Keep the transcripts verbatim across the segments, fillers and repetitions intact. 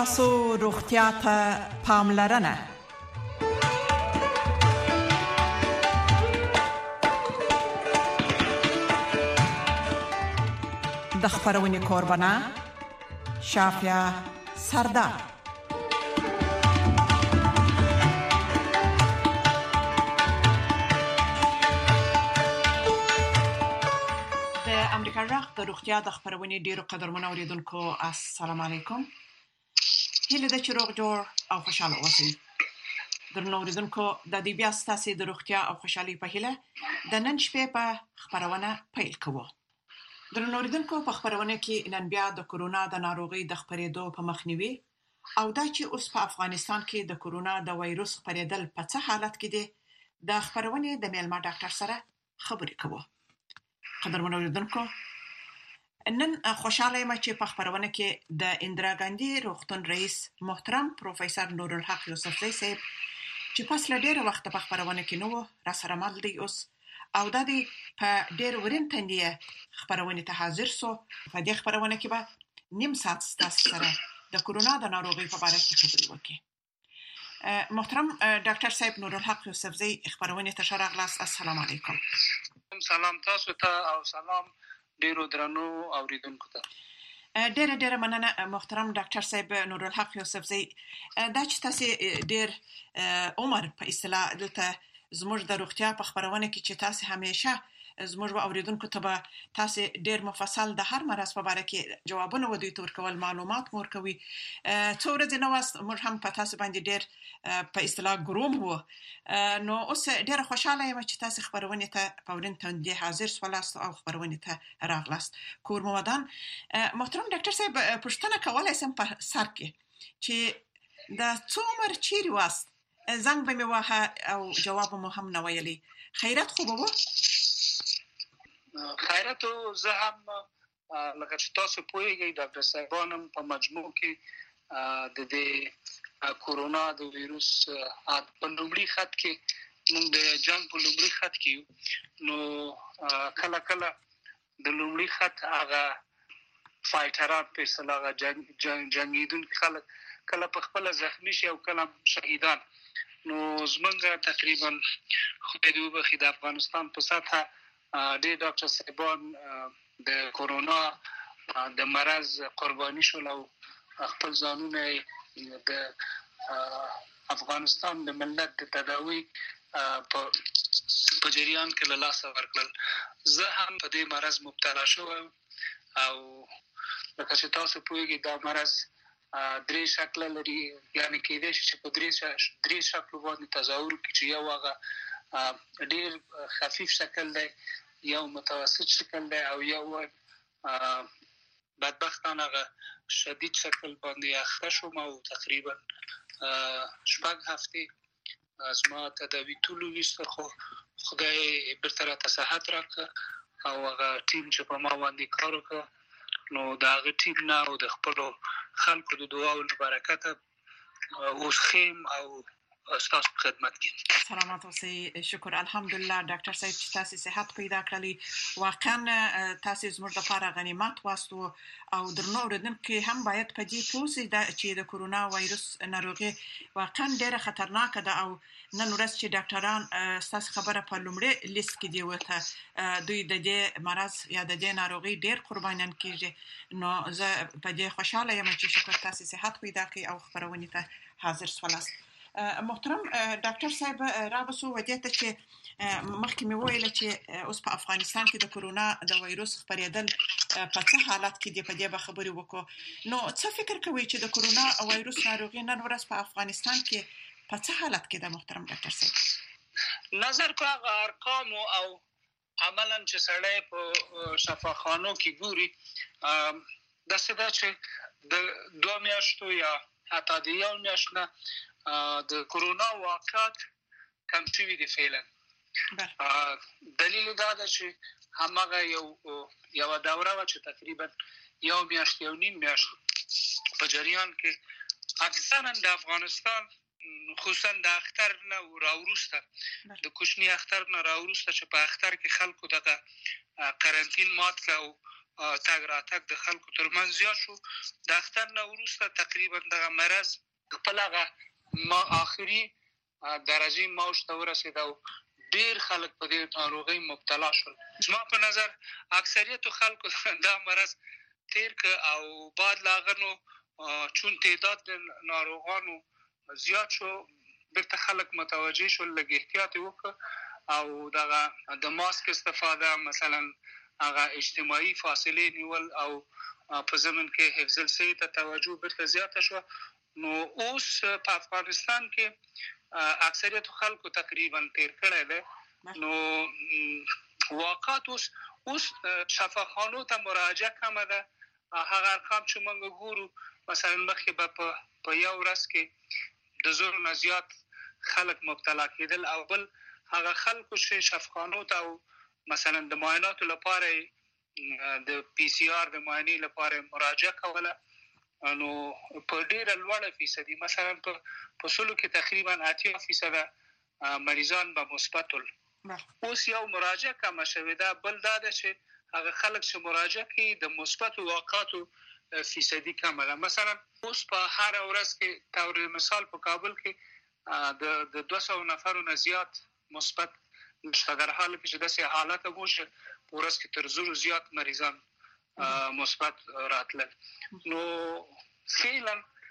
ستاسو روغتیا ته پاملرنه. د خبرونې کوربانه شافیا سردار. د امریکا راغ د روغتیا د خبرونې ډیرو قدرمنو اوریدونکو السلام علیکم. هیله ده چې روغ جوړ او خوشاله اوسئ. درنو اوریدونکو د دې بیا ستاسو د روغتیا او خوشحالي په هیله د نن شپې په خبرونه پیل کوو. درنو اوریدونکو په خبرونه کې نن بیا د کورونا د ناروغي د خپرېدو په مخنیوي او دا چې اوس په افغانستان کې د کورونا د وایروس خپرېدل په څه حالت کې دي د خبرونه د میلمه ډاکټر سره خبرې کوو. قدرمنو اوریدونکو نن خوشاله یم چې په خبرونه کې د اندرا ګاندی روغتون رئیس محترم پروفیسور نورالحق یوسفزی صاحب چې پس له ډیره وخت په خبرونه کې نو را سره مل دی اوس او د دې په ډیر ورین تندې خبرونه ته حاضر سو. په دې خبرونه کې به نیم ساعت ستاسو سره د کورونا د ناروغي په اړه خبرې وکړو. محترم ډاکټر صاحب نورالحق یوسفزی خبرونه ته شراغلاس. السلام علیکم. سلام تاسو ته او سلام ډیرو درنو اوریدونکو ته. ډیره ډیره مننه محترم ډاکټر صاحب نورالحق یوسفزی. دا چې تاسو ډیر عمر په اصطلاح دلته زموږ د روغتیا په خبرونه کې چې تاسو همیشه زموږ اوریدونکو ته به تاسو ډیر مفصل د هر مرز په اړه کې جوابونه ودی تور کول معلومات مور کوي. څو ورځې نو واست موږ هم په تاسو باندې ډیر په اصطلاح ګروم وو. نو اوس ډیر خوشاله یم چې تاسو خبرونه ته په ورین تندې حاضر سوالاست او خبرونه ته راغلاست. کور مو ودان. محترم ډاکټر صاحب پوښتنه کولای سم په سر کې چې د څو عمر چیرې واست زنګ به مې واه او جواب مو هم نه ویلي. خیرت خو به و؟ خیرت زه هم لکه چې تاسو پوهیږئ ډاکټر صاحبانم په مجموع کې د دې کورونا د ویروس په لومړي خط کې موږ د جنگ په لومړي خط کې نو کله کله د لومړي خط هغه فایټران په اصطلاح جنگ جنگیدونکي خلک کله په خپل زخمی شي او کله شهیدان. نو زمونږ تقریبا خدای دې وبخښي د افغانستان په سطحه ډېر ډاکټر صاحبان د کورونا د مرض قرباني شول او خپل ځانونه د افغانستان د ملت د تداوی په په جریان کې له لاسه ورکړل. زه هم په دې مرض مبتلا شوم او لکه چې تاسو پوهیږئ دا مرض درې شکل لري، یعنی کېدای شي چې په درې درې شکل باندې تظاهر کوي چې یو هغه ډېر خفیف شکل دی، یو متوسط شکل دی او یو بدبختانه هغه شدید شکل باندې اخته شوم او تقریبا شپږ هفتې زما تداوی طول ویسته خو خدای بیرته راته صحت راکړه او هغه ټیم چې په ما باندې کار وکړ نو د هغه ټیم نه او د خپلو خلکو د دعاو له برکته اوس خیم او ستاسو په خدمت کې. سلامات اوسئ. شکر الحمدلله ډاکټر صاحب چې تاسو صحت پیدا کړلی. واقعا تاسو زموږ لپاره غنیمت واستو او درنو اوریدونکو هم باید په دې پوه شئ چې د کورونا وایروس ناروغي واقعا ډیره خطرناکه ده او نن ورځ چې ډاکټران ستاسو خبره په لومړي لیست کې دی وته دوی د دې مرض یا د دې ناروغي ډیر قربانیان کیږي. نو زه په دې خوشاله یم چې شکر تاسو صحت پیدا کړئ او خبرونه ته حاضر سوالاست. محترم ډاکټر صاحب رابسو ودی ته چې مخکې مې ویل چې اوس په افغانستان کې د کورونا د وایروس خپرېدل په څه حالت کې دی په دې به خبرې وکړو. نو څه فکر کوئ چې د کورونا وایروس ناروغي نن ورځ په افغانستان کې په څه حالت کې ده محترم ډاکټر صاحب؟ نظر کو هغه ارقام او عملاً چې سړی په شفاخانو کې ګوري داسې ده چې د دوه میاشتو یا حتی د یو میاشت نه د کورونا واقعات کم شوي دي فعلا. دلیل دا ده چې هماغه یو یو دوره وه چې تقریبا یو میاشت یو نیم میاشت په جریان کې اکثرا د افغانستان خصوصا د اختر نه راوروسته د کوچني اختر نه راوروسته چې په اختر کې خلکو دغه قرنطین مات کړ او تګ راتګ د خلکو ترمنځ زیات شو. د اختر نه وروسته تقریبا دغه مرض خپل هغه ما آخري درجې موج ته ورسېد او ډېر خلک په دې ناروغۍ مبتلا شول. زما په نظر اکثریت خلکو دا مرض تیر که او بعد له هغه نو چون تعداد د ناروغانو زیات شو بیرته خلک متوجه شول، لږ احتیاط یې وکړه او دغه د ماسک استفاده، مثلا هغه اجتماعي فاصلې نیول او په ضمن کې حفظ الصحې ته توجه بیرته زیاته شوه. نو اوس په افغانستان کې اکثریت خلکو تقریبا تیر کړی دی. نو واقعات اوس اوس شفاخانو ته مراجعه کمه ده. هغه ارقام چې موږ ګورو مثلا مخکې به په یو ورځ کې د زرو نه زیات خلک مبتلا کېدل او بل هغه خلکو چې شفاخانو ته او مثلا د معایناتو لپاره د پی سی آر د معاینې لپاره مراجعه کوله، نو په ډېره لوړه فیصدي مثلا په سلو کې تقریبا اتیا فیصده مریضان به مثبت ول. اوس یو مراجعه کمه شوې ده. بل دا ده چې هغه خلک چې مراجعه کوي د مثبتو واقعاتو فیصدي کمه ده. مثلا اوس په هر ورځ کې طور مثال په کابل کې د د دوه سوه نفرو نه زیات مثبت نشته، در حال کې چې داسې حالت مو چې په ورځ کې تر زرو زیات مریضان مثبت راتلل. نو فعلا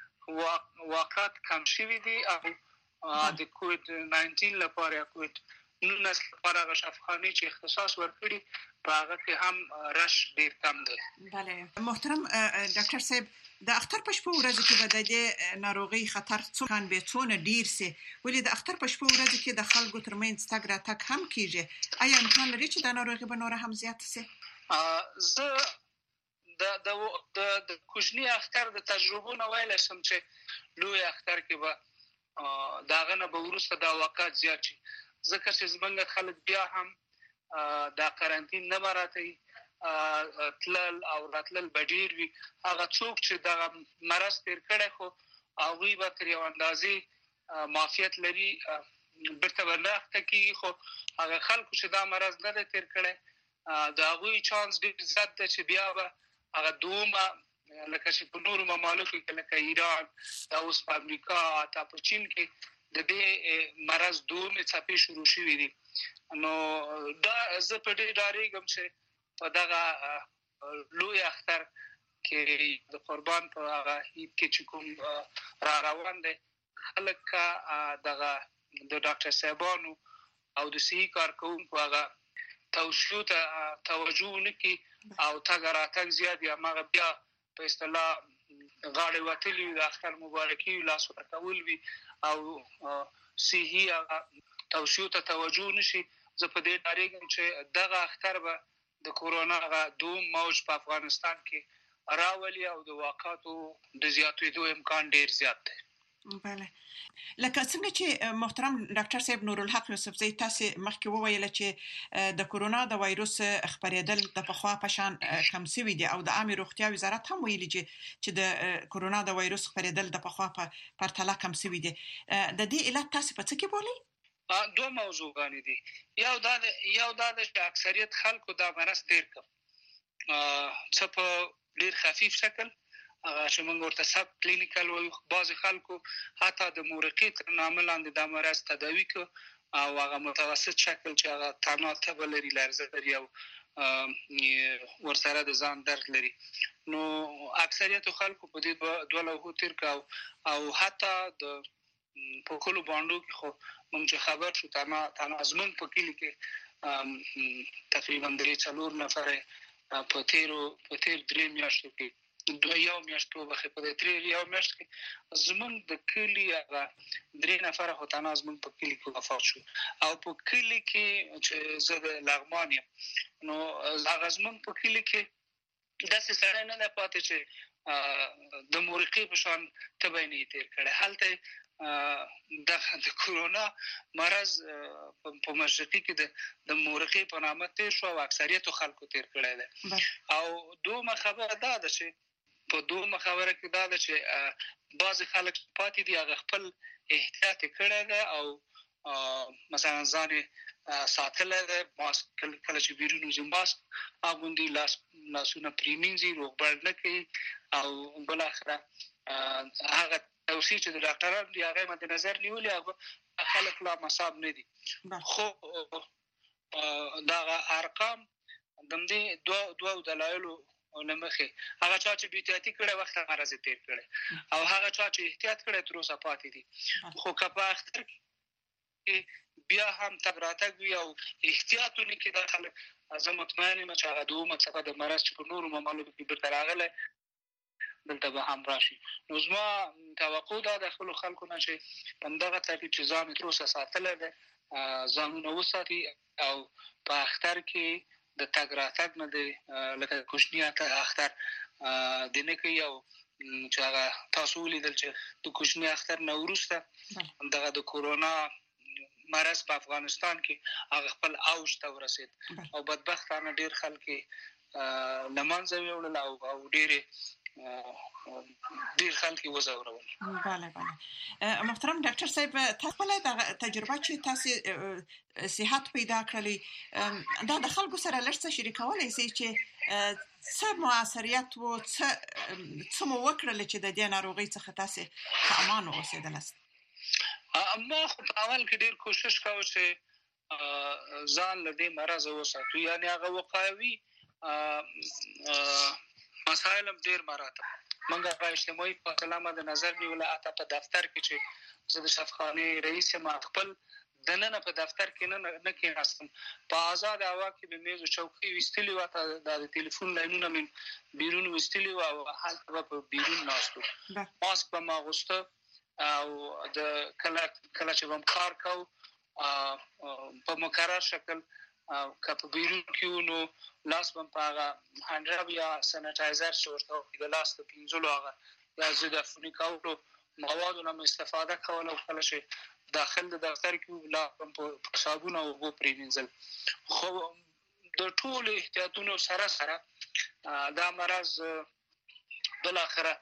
واقعات کم شوي دي او د کووید ناینټین لپاره یا کووید نولس لپاره هغه شفاخانې چې اختصاص ورکړي په هغه کې هم رش ډېر کم دی. بله محترم ډاکټر صاحب، د اختر په شپه ورځو کې به د دې ناروغۍ خطر څومره به څونه ډیر سي، ولې د اختر په شپه ورځو کې د خلکو ترمنځ تګ راتګ هم کیږي؟ آیا امکان لري چې د ناروغۍ به نور هم زیات سي؟ زه د د د کوچني اختر د تجربو نه ویلی شم چې لوی اختر کې به د هغه نه به وروسته دا واقعات زیات شي، ځکه چې زموږ خلک بیا هم دا قرنطین نه مراتی تلل او راتلل به ډېر وي. هغه څوک چې دغه مرض تیر کړی خو هغوی به تر یو اندازې معافیت لري بیرته به نه اخته کېږي، خو هغه خلکو چې دا مرض نه دی تیر کړی د هغوی چانس ډېر زیات دی چې بیا به هغه دومره لکه چې په نورو ممالکو کې لکه ایران، دا اوس په امریکا، حتی په چین کې د دې مرض دومره څپې شروع شوي دي. نو دا زه په ډېر ډارېږم چې په دغه لوی اختر کې د قربان په هغه عید کې چې کوم را روان دی خلک دغه د ډاکټر صاحبانو او د صحي کارکوونکو هغه توصیو ته توجه ونه کړي او تګ راتګ زیات وي، هماغه بیا په اصطلاح غاړې وتلي وي، د اختر مبارکي لاس ورکول وي او صحي توصیو ته توجه نه شي. زه په دې ډارېږم چې دغه اختر به د کورونا هغه دوم موج په افغانستان کې راولي او د واقعاتو د زیاتېدو امکان ډېر زیات دی. بله، لکه څنګه چې محترم ډاکټر صاحب نورالحق یوسفزۍ تاسې مخکې وویله چې د کورونا د وایروس خپرېدل د پخوا په شان کم شوي دي او د عامې روغتیا وزارت هم ویلي چې د کورونا د وایروس خپرېدل د پخوا په پرتله کم شوي دي. د دې علت تاسې په څه کې بولئ؟ دوه موضوعګانې دي. یو دا یو دا چې اکثریت خلکو دا مرض تیر کړ، څه په ډېر خفیف شکل هغه چې موږ ورته سب کلینیکل وایو، بعضې خلکو حتی د مورقې تر نامه لاندې دا مرض تداوي کړ او هغه متوسط شکل چې هغه تنها تبه لري، لرزه لري او ورسره د ځان درد لري. نو اکثریت خلکو په دې دوه لوحو تیر کړ او حتی د په کلو باندو کې خو موږ چې خبر شو تنها تنها زموږ په کلي کې تقریبا درې څلور نفره په تیرو په تیر درې میاشتو کې دوه یو میاشت وبخې په دې درې یو میاشت کې زموږ د کلي هغه درې نفره خو تنها زموږ په کلي کې وفات شو او په کلي کې چې زه د لغمان یم نو هغه زموږ په کلي کې داسې سړی نه دی پاتې چې د مورقې په شان تبه یې نه تیر کړی. هلته د د کورونا مرض په مشرقي کې د د مورقې په نامه تیر شو او اکثریتو خلکو تیر کړی دی. او دومره خبره دا ده چې په دومره خبره کې دا ده چې بعضې خلک پاتې دي هغه خپل احتیاط یې کړی دی او مثلا ځان ساتل ده ماسک کله چې بیرون وځي ماسک اغوندي لاس لاسونه پریمینځي روغبړ نه کوي او بل اخره هغه توصیه چې د ډاکټرانو دی هغه مد نظر نیولې هغه خلک لا مصاب نه دي خو دا ارقام د دې دوه دوه دلایلو لمخه هغه چا چې بیتیاتی کړه وخت مرزه تیر کړي او هغه چا چې احتیاط کړي تر اوسه پاتې دي خو کپا اختر بیا هم تبراتګ وی او احتیاطونه کې داخله از مطمئن ما چې هغه دوه مڅه د مرز چې په نورو ممالکو کې به تراغله دلته به هم راشي نو زما توقع دا د خپل خلکو نه چې پندغه ترتیب چې ځان تر اوسه ساتل ده ځانونه وساتي او په اختر کې د تګ راتګ نه دی لکه کوچنیات اختر د نه کوي او چې هغه تاسو ولیدل چې د کوچنی اختر نه وروسته دغه د کورونا مرض په افغانستان کې هغه خپل اوج ته ورسید او بدبختانه ډیر خلک لمانځه ویول او ډیر ډیر خلک وزورول. بله بله محترم ډاکټر صاحب تاسو له تجربه چې تاسو صحت پیدا کړلی دا د خلکو سره لږ څه شریکولای شي چې څه موثریت وو څه څه مو وکړل چې د دې ناروغي څخه تاسو په امان اوسېدلاست؟ ما خو په اول کې ډیر کوشش کاوه چې ځان له دې مرض وساتو یعنی هغه وقایوي مسائل ډیر مراتب منګه په اجتماعي په کلمه د نظر نیول اته په دفتر کې چې زه د شفخانه رئیس ما خپل دننه په دفتر کې نه نه کېناستم په آزاد هوا کې به میز او چوکۍ وستلې و ته د ټلیفون لاینونه من بیرون وستلې و او حال په بیرون ناستو ماسک په ما غوسته او د کله کله چې هم کار کو په مقرر شکل کپ بیرون کې نو لاس بم پاغه هاندراب یا سانیټایزر شورته د لاس په پینځلو هغه یا زده فونیکاو موادو نه استفاده کول او کله چې داخل د دفتر کې لا په صابون او وو پریوینځل خو د ټول احتیاطونو سره سره دا مرز بل اخره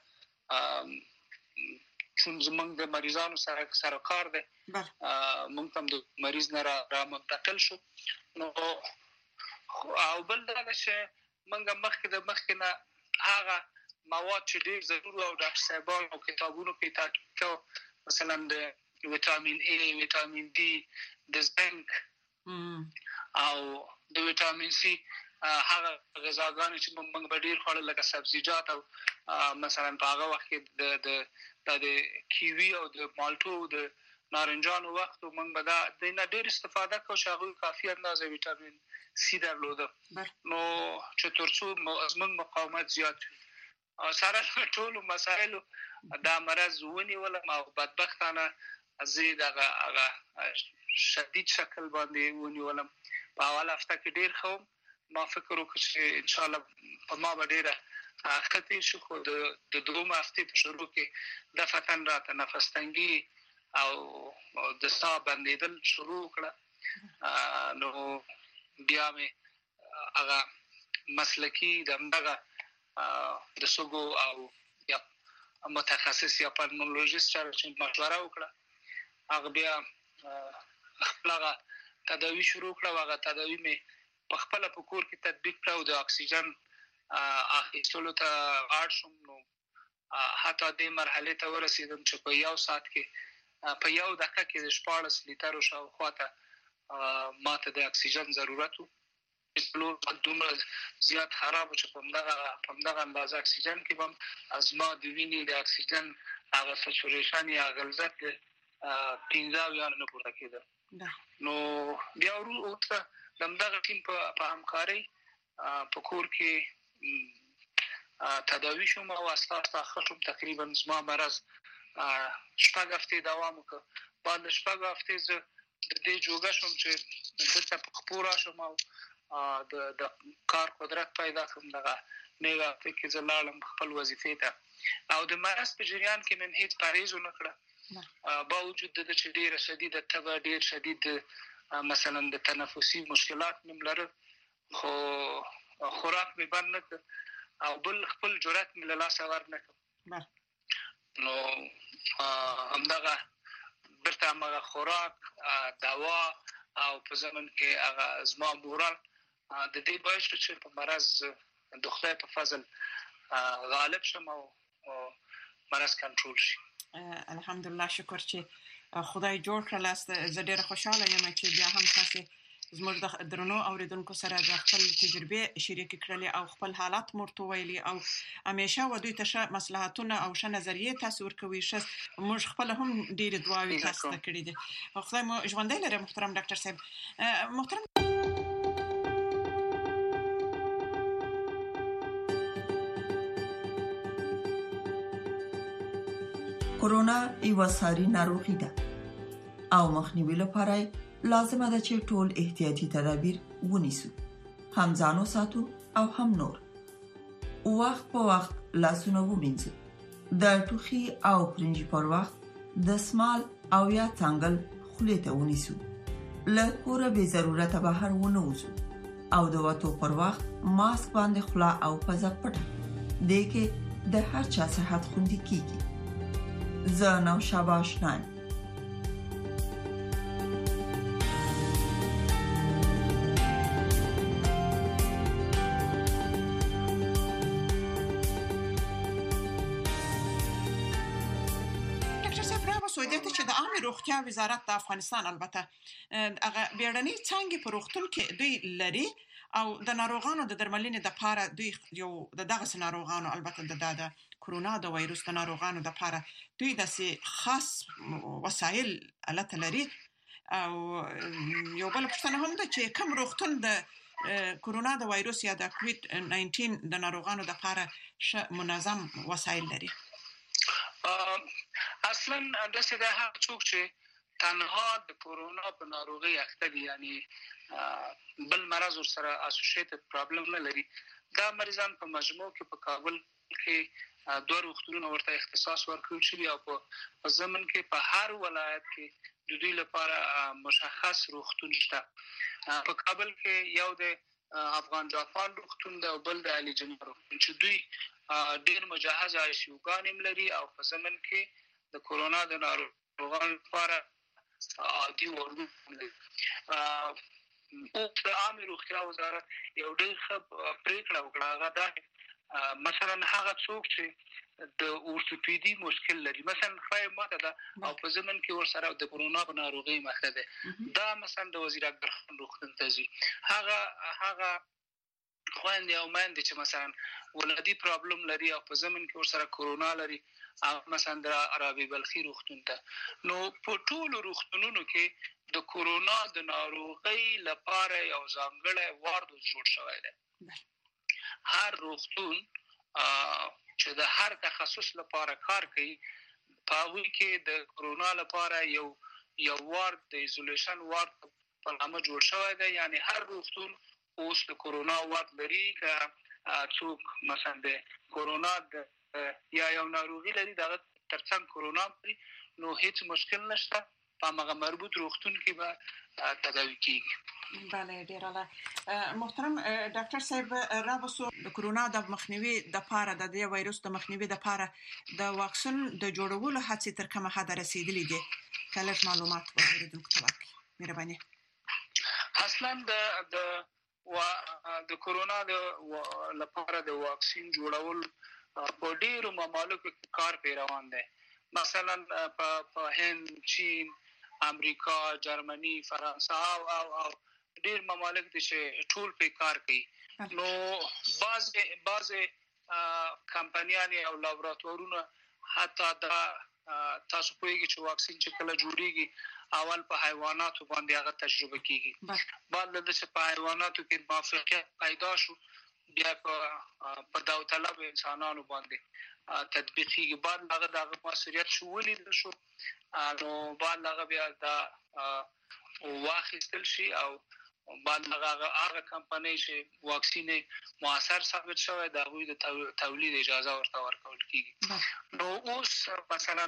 چون زمونږ د مریضانو سره سره کار دی مونږ هم د مریض نه را منتقل شو نو او بل دا چې مونږ مخکې د مخکې نه هغه مواد چې ډېر ضرور او ډاکټر صاحبان او کتابونو کې تاکید کو مثلا د ویټامین ای ویټامین ډي د زنک او د ویټامین سی هغه غذاګانې چې موږ به ډېر خوړل لکه سبزیجات او مثلا په هغه وخت کې د د کیوي او د مالټو د نارنجانو وخت موږ به دا د نه ډېر استفاده کوو چې هغه کافي اندازه ویټامین سی درلوده نو چې ترڅو موږ مقاومت زیات سره ټول مسائل دا مرز ونیول او بدبختانه زید هغه هغه شدید شکل باندې ونیولم په اول هفته کې ډېر خو ما فکر وکړ چې ان شاء الله په ما به ډېره خطي شو خو د دوه هفتې په شروع کې د فتن راته نفس تنګي او د ساه بندیدل شروع کړه نو بیا مې هغه مسلکی دغه د سوګو او یا متخصص یا پالمونولوژیست سره چې مشوره وکړه هغه بیا خپلغه تداوی شروع کړه هغه تداوی مې په خپل په کور کې تطبیق کړ او د اکسیجن اخیستلو ته اړ شوم نو حتی د مرحله ته ورسیدم چې په یو ساعت کې په یو دقیقه کې د شپاړس لیټر شاوخوا ته ماته د اکسیجن ضرورت و پلور دومره زیات خراب چې په دغه په دغه اندازه اکسیجن کې هم از ما د وینې د اکسیجن هغه سچوریشن یا غلظت پنځه یا نه پورته کېده نو بیا وروسته دغه ټیم په همکارۍ په کور کې تداوی شوم او اساسا خشم تقریبا زما مرض شپږ هفتې دوام وکړ بعد شپږ هفتې زه د دې جوګه شوم چې دلته په خپور شوم او د د کار قدرت پیدا کوم دغه نیغه کې زلالم خپل وظیفې ته او د مرض په جریان کې من هیڅ پریز نه کړه باوجود د چې ډیره شدیده تبه ډیر شدید مثلا د تنفسي مشکلات مم لري خو خوراک مې بند نه او بل خپل جرأت مې له لاسه ور نه کړ نو همدغه برته ورته هغه خوراک دوا او په ځمن کې هغه زما مورال د دې باعث چې په مرز د خدای په فضل غالب شم او مرز کنټرول شي. الحمدلله شکر چې خدای جوړ کړل است. زه ډېر خوشاله یم چې بیا هم تاسو زموږ د درنو اوریدونکو سره د خپل تجربه شریک کړلې او خپل حالات مرته ویلي او همیشه و دوی ته ښه مصلحتونه او ښه نظریه تاسو ورکوي. ښه موږ خپل هم ډېر دعاوې تاسو ته کړې دي. خدای مو ژوندی لري محترم ډاکټر صاحب. محترم کرونا یو ساري ناروغي ده او مخنیوي لپاره لازمه ده چې ټول احتیاطي تدابیر ونیسو، هم ځانو ساتو او هم نور. وخت په وخت لاسونه ومینځو، د ټوخي او پرنجي پر وخت د سمال او یا څنګل خولې ته ونیسو، له کوره به ضرورت بهر ونه وځو او د وټو پر وخت ماسک باندې خلا او پزه پټه دې کې د هر چا صحت خوندي کیږي. زه نو شاباش نایم. چې د عامه روغتیا وزارت د افغانستان البته هغه بیړنۍ څنګه په روغتون کې دوی لري او د ناروغانو د درملنې د لپاره دوی یو د دغه ناروغانو البته د د کرونا د وایروس د ناروغانو د لپاره دوی د خاص وسایل الته لري او یو بل پښتنه هم ده چې کوم روغتون د کرونا د وایروس یا د کووید ناینټین د ناروغانو د لپاره منظم وسایل لري. اصلا د څه د هغه څوک چې تنها د کرونا په ناروغي اخته دي یعنی بل مرض سره اسوسییټډ پرابلم نه لري، دا مریضان په مجموع کې په کابل کې دوه روغتونونو ورته اختصاص ورکړل شوی او په ځمن کې په هر ولایت کې د دوی لپاره مشخص روغتون شته. په کابل کې یو د افغان جاپان روغتون دی او بل د علي جمعه روغتون چې دوی ډیر مجهز آی سی یو ګانې لري او په ځمن کې د کرونا د ناروغانو لپاره عادي وارډونه لري. او د عامه روغتیا وزارت یو ډېر ښه پریکړه وکړه، هغه دا مثلا هغه څوک چې د اورتوپیدي مشکل لري، مثلا خای ماته ده او په ځمن کې ورسره د کرونا په ناروغي مخه ده، دا مثلا د وزیر اکبر خان روغتون ته ځي، هغه هغه خويندې او مېندې چې مثلا ولادي پرابلم لري او په ځمن کې ورسره کرونا لري او مثلا د عربي بلخي روغتون ته، نو په ټولو روغتونونو کې د کرونا د ناروغي لپاره یو ځانګړی وارد جوړ شوی دی. هر روغتون چې د هر تخصص لپاره کار کوي په هغه کې د کرونا لپاره یو یو وارد د ایزولیشن وارد په نامه جوړ شوی دی، یعنی هر روغتون اوس د کرونا وارد لري که څوک مثلا د کرونا د یا یو ناروغي لري دغه ترڅنګ کرونا لري نو هیڅ مشکل نشته، په هغه مربوط روغتون کې به تداوی کیږي. بله ډیر اعلی. محترم ډاکټر صاحب راوسو د کرونا د مخنیوي د لپاره د دې وایروس د مخنیوي د لپاره د واکسین د جوړولو هڅې تر کومه حد رسیدلې دي؟ کله معلومات ورکړئ دکتور مهرباني. اصلا د د د کرونا د لپاره د واکسین جوړول په ډیرو ممالکو کې کار پیروان دي، مثلا په هند، چین، امریکا، جرمني، فرانسه او او او ډیر ممالک دي چې ټول په کار کوي. نو بعض بعض کمپنیانې او لابراتوارونه حتی دا تاسو پوهیږئ چې واکسین چې کله جوړیږي اول په حیواناتو باندې هغه تجربه کیږي، بعد د څه په حیواناتو کې موافقت پیدا شو بیا په داوطلب انسانانو باندې تطبیق کیږي، بعد هغه د مسؤلیت شو ولید شو نو بعد هغه بیا دا واخیستل شي او بعد هغه هغه کمپنۍ چې واکسین موثر ثابت شوی دا غوی د تولید اجازه ورته ورکول کیږي. نو اوس مثلا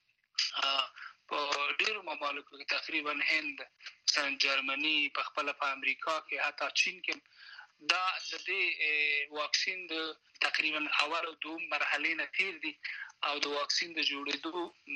په ډیرو ممالکو کې تقریبا هند، مثلا جرمني، په خپل په امریکا کې، حتی چین کې دا د دې واکسین د تقریبا اول او دوم مرحلې نه تیر دي او د واکسین د جوړېدو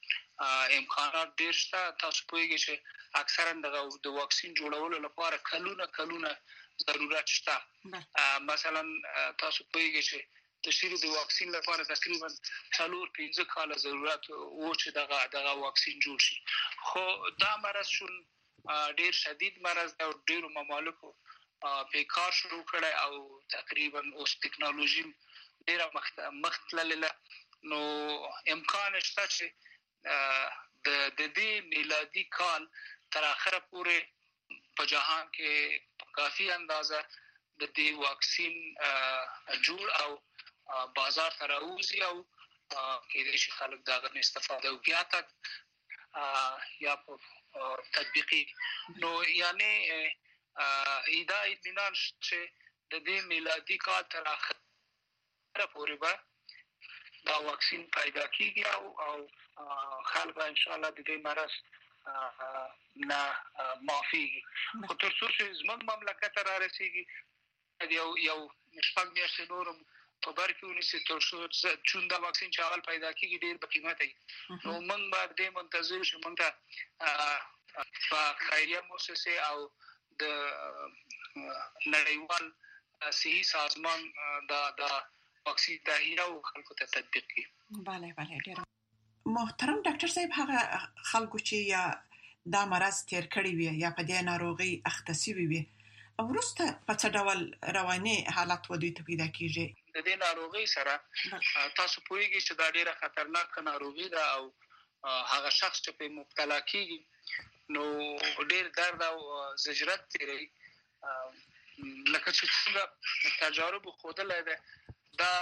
امکانات ډیر شته. تاسو پوهیږئ چې اکثرا د واکسین جوړولو لپاره کلونه کلونه ضرورت شته. مثلا تاسو پوهیږئ چې د شری د واکسین لپاره تقریبا څلور پنځه کاله ضرورت و چې دغه دغه واکسین جوړ شي. خو دا مرض شون ډیر شدید مرض دی او ډیر ممالکو په کار شروع کړی او تقریبا اوس ټکنالوژي ډیر مختلله. نو امکان شته چې د د دې میلادي کال تر اخره پورې په جهان کې کافي اندازه د دې واکسین جوړ او بازار ته راوځي او کېدای شي خلک دغه استفاده وکړي یا په تطبیقي. نو یعنی ایدا اطمینان چې د دې میلادي کال تر اخره پورې به دا واکسین پیدا کیږي او او خلک ان شاء الله د دې مرض نه معافي. خو تر څو چې زموږ مملکت را رسیږي یو یو شپږ میاشتې نور په بر کې ونیسي تر څو چې دا واکسین چې اول پیدا کیږي ډیر به قیمت وي. نو موږ به د منتظر شو موږ ته په خیریه مؤسسه او د نړیوال صحي سازمان دا دا واکسین تهیه او خلکو ته تطبیق کړي. بله بله ډیر محترم ډاکټر صاحب، هغه خلکو چې یا دا مرض تیر کړی وي یا په دې ناروغي اخته شوي وي ورسته په څه ډول رواني حالت ودوی ته پیدا کیږي؟ د دې ناروغي سره تاسو پوهیږئ چې دا ډیره خطرناک ناروغي ده او هغه شخص چې په مبتلا کیږي نو ډیر درد او زجرت تیری. لکه چې څنګه تجارب ښودلې ده دا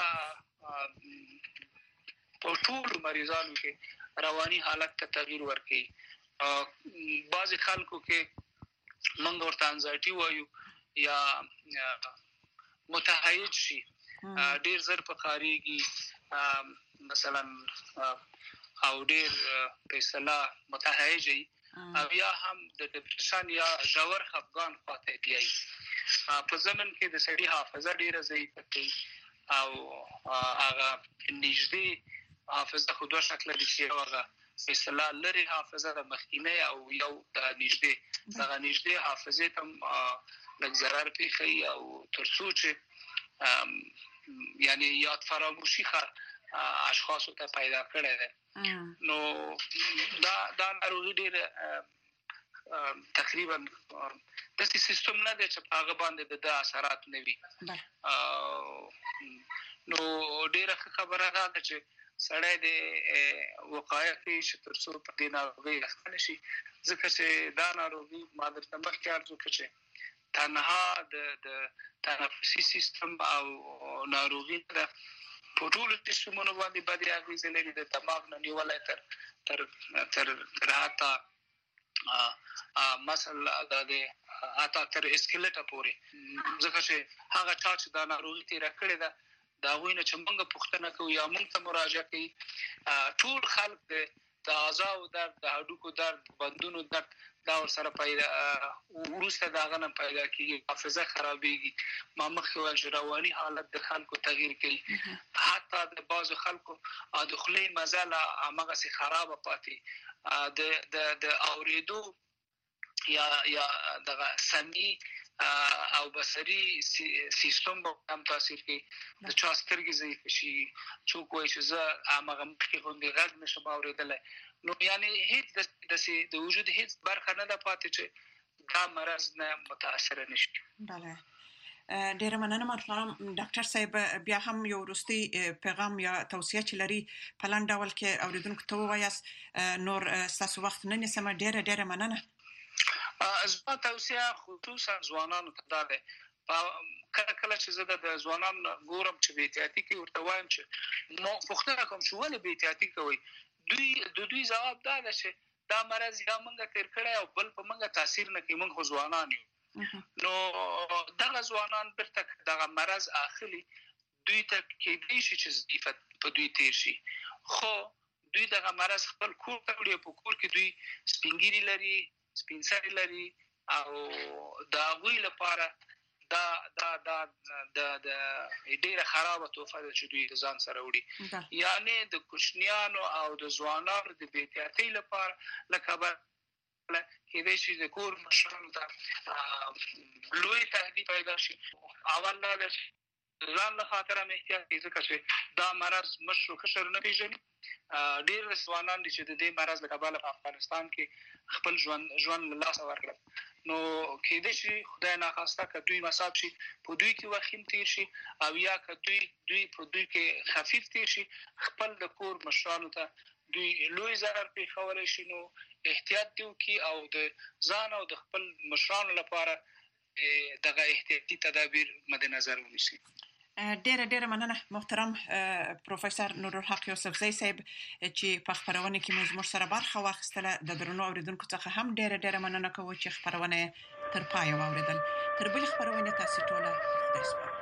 په ټول مریضانو کې رواني حالت ته تغییر ورکوي. بعض خلکو کې موږ ورته انزایټي وایو یا متهیج شي، ډیر زر په خاريږي مثلا او ډیر په اصطلاح متهیج او یا هم د ډپریشن یا ژور خفګان خاطر بیاي. په زمن کې د سړي حافظه ډیره ضعیفه کوي او هغه نږدې حافظه خو دوه شکل لري چې هغه په اصطلاح لري حافظه د مخکینه او یو د نږدې دغه نږدې حافظه ته لږ ضرر پیښي او تر څو چې یعنی یاد فراموشي خه اشخاصو ته پیدا کړی ده. نو دا دا ناروغي ډېر تقریبا داسې سیستم نه دی چې په هغه باندې د اثرات نه وي. نو ډېره ښه خبره ده چې سړی د وقایه کوي چې تر څو په دې ناروغۍ اخته نه شي، ځکه چې دا ناروغي ما درته مخکې عرض وکړه چې تنها د تنفسي سیستم او ناروغي ده په ټولو سیستمونو باندې بدې اغېزې لري، د دماغ نه نیولی تر تر تر تر حتی مثلا د حتی تر اسکلیټه پورې. ځکه چې هغه چا چې دا ناروغي تېره کړې ده د هغوی نه چې موږ پوښتنه کوو یا موږ ته مراجعه کوي ټول خلک د اعضاو درد، د هډوکو درد، بندونو درد دا ورسره پیدا وروسته د هغه نه پیدا کېږي، حافظه خرابېږي. ما مخکې ویل چې رواني حالت د خلکو تغییر کوي. حتی د بعضو خلکو د خولې مزه لا همغسې خرابه پاتې، د د د اورېدو یا یا دغه سمعي او بصري سیستم به هم تاثیر کوي. د چا سترګې ضعیفه شي، څوک وایي چې زه همغه مخکې غوندې غږ نشم اورېدلی. نو یعنی هیڅ داسې د وجود هیڅ برخه نه ده پاتې چې دا مرض نه متاثره نشي. بله ډیره مننه محترم ډاکټر صاحب. بیا هم یو وروستی پیغام یا توصیه چې لري په لنډ ډول کې اوریدونکو ته ووایاست، نور ستاسو وخت نه نیسم. ډیره ډیره مننه. زما توصیه خصوصا ځوانانو ته دا ده، کله کله چې زه د ځوانانو ګورم چې بې احتیاطي کوي ورته وایم چې نو پوښتنه کوم چې ولې بې احتیاطي کوئ. دوی د دوی ځواب دا ده چې دا مرض یا موږ تېر کړی او بل په موږ تاثیر نه کوي، موږ خو ځوانان یو. نو دغه ځوانان بیرته دغه مرض اخلي، دوی ته کېدای شي چې ضعیفت په دوی تېر شي، خو دوی دغه مرض خپل کور ته وړي او په کور کې دوی سپین ږیري لري، سپین سرې لري او د هغوی لپاره دا دا دا د د ډیره خرابه توفه ده چې دوی د ځان سره وړي. یعنی د کوچنیانو او د ځوانانو د بې احتیاطۍ لپاره لکه کېدای شي د کور مشرانو ته لوی تهدید پیدا شي. اول دا ځان له خاطره مې احتیاط کوي ځکه چې دا مرض مشر او کشر نه پېژني. ډېر ځوانان دي چې د دې مرض له کبله په افغانستان کې خپل ژوند ژوند له لاسه ورکړل. نو کېدای شي خدای ناخواسته که دوی مصاب شي په دوی کې وخیم تیر شي او یا که دوی دوی په دوی کې خفیف تیر شي خپل د کور مشرانو ته دوی لوی ضرر پېښولی شي. نو احتیاط دې وکړي او د ځان او د خپل مشرانو لپاره دغه احتیاطي تدابیر مد نظر ونیسي. ډیره ډیره مننه محترم پروفیسور نورالحق یوسفزی صاحب چې په خبرونه کې موږ سره برخه واخیستله. د درنو اوریدونکو څخه هم ډیره ډیره مننه کوو چې خبرونه تر پای واوریدل. تر بل خبرونه تاسو ټول خدای سپارم.